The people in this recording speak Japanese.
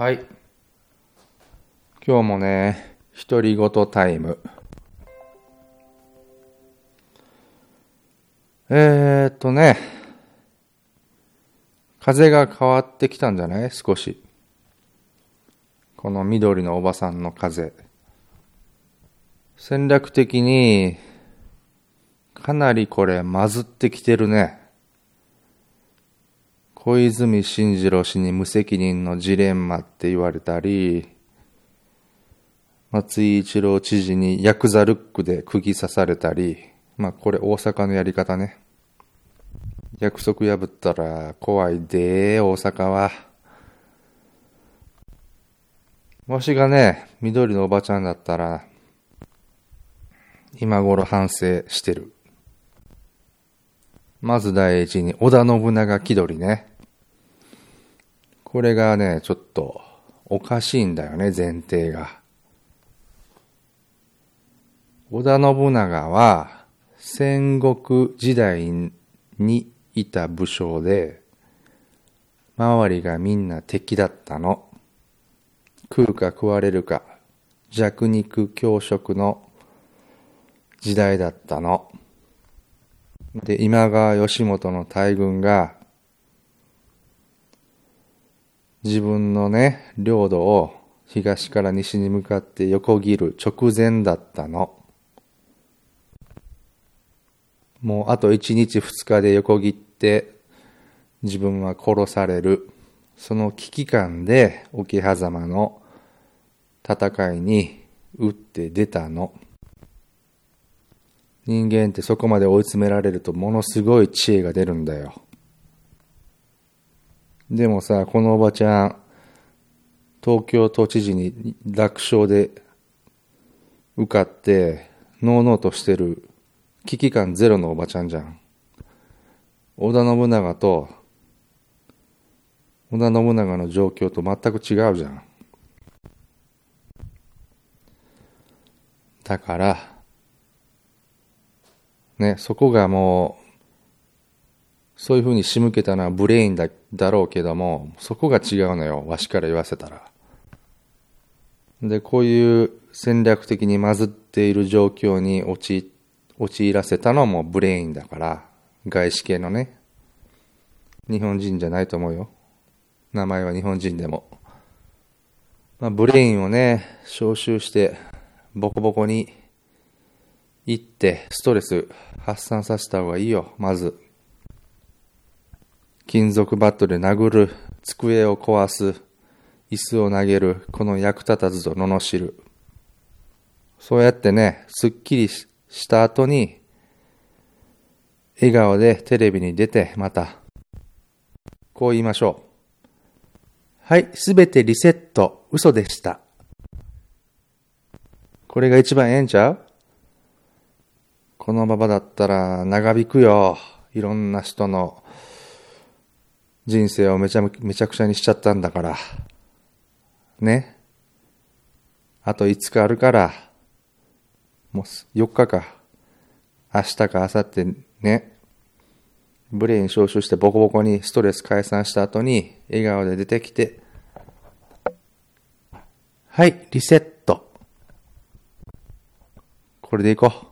はい。今日もね、独り言タイム。風が変わってきたんじゃない？少し。この緑のおばさんの風。戦略的に、かなりこれ、まずってきてるね。小泉進次郎氏に無責任のジレンマって言われたり、松井一郎知事にヤクザルックで釘刺されたり、これ大阪のやり方ね。約束破ったら怖いで大阪は。わしがね、緑のおばちゃんだったら、今頃反省してる。まず第一に、織田信長気取りね。これがね、ちょっとおかしいんだよね、前提が。織田信長は戦国時代にいた武将で、周りがみんな敵だったの。食うか食われるか、弱肉強食の時代だったの。で、今川義元の大軍が、自分のね、領土を東から西に向かって横切る直前だったの。もうあと1日2日で横切って自分は殺される。その危機感で桶狭間の戦いに打って出たの。人間ってそこまで追い詰められるとものすごい知恵が出るんだよ。でもさ、このおばちゃん、東京都知事に楽勝で受かって、のうのうとしてる危機感ゼロのおばちゃんじゃん。織田信長の状況と全く違うじゃん。だから、ね、そこがもう、そういうふうに仕向けたのはブレインだろうけども、そこが違うのよ、わしから言わせたら。で、こういう戦略的にまずっている状況に陥らせたのもブレインだから、外資系のね、日本人じゃないと思うよ。名前は日本人でも。ブレインをね、招集して、ボコボコに行って、ストレス発散させた方がいいよ、まず。金属バットで殴る、机を壊す、椅子を投げる、この役立たずと罵る。そうやってね、すっきりした後に、笑顔でテレビに出て、また、こう言いましょう。はい、すべてリセット、嘘でした。これが一番ええんちゃう？このままだったら長引くよ。いろんな人の人生をめちゃくちゃにしちゃったんだから。ね。あと5日あるから、もう4日か。明日か明後日ね。ブレイン招集してボコボコにストレス解散した後に笑顔で出てきて、はい、リセット。これでいこう。